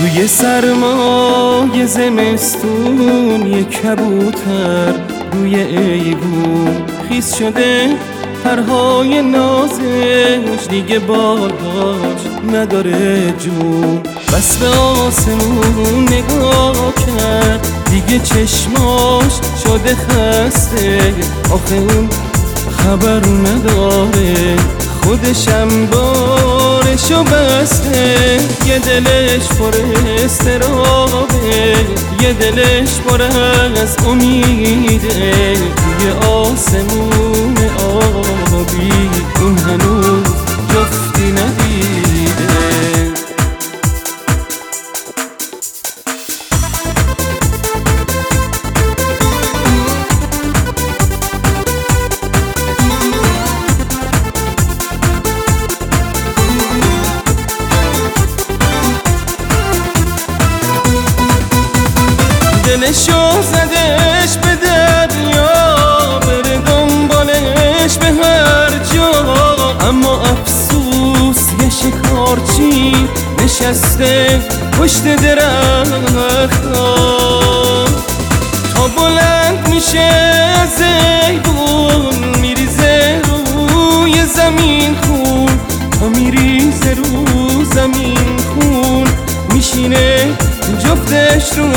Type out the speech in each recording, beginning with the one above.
توی سرمای زمستون یه کبوتر روی ایوون خیس شده، پرهای نازش دیگه بالاش نداره جون. بس به آسمون نگاه کرد دیگه چشماش شده خسته، آخه اون خبر نداره خودشم بارشو بسته. یه دلش پر استرابه، یه دلش پر از امیده، توی آسمون آبی اون هنوز جفتی ندیده. دلشو زدش به دریا، بره دنبالش به هر جا، اما افسوس یه شکارچی نشسته پشت درخت‌ها. تا بلند میشه زیبون میریزه روی زمین خون، تا میریزه رو زمین خون میشینه جفتش رو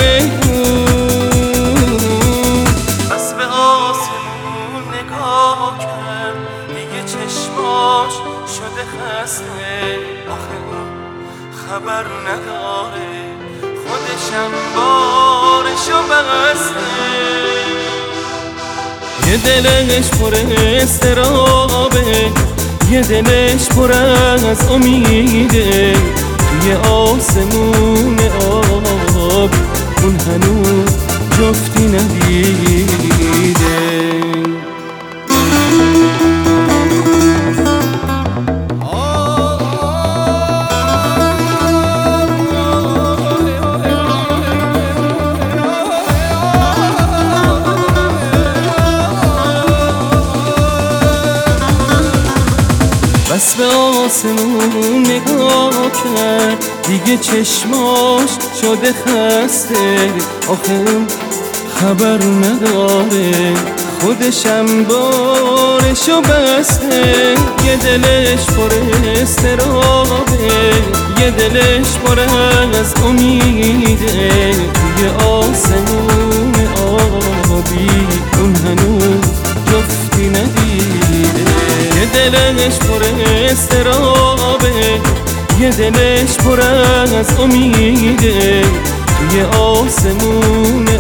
ایوون. بس به آسمون نگاه کرد دیگه چشماش شده خسته، آخه اون خبر نداره خودشم بارشو بسته. یه دلش پر استرابه، یه دلش پر از امیده، توی آسمون آب اون هنوز جفتی ندیده. بس به آسمون نگاه کرد دیگه چشماش شده خسته، آخه اون خبر نداره خودشم بارشو بسته. یه دلش پر استرابه، یه دلش پر از امیده، توی آسمون آبی اون هنوز جفتی ندیده. یه دلش پر استرابه، یه دلش پر از امیده، توی آسمون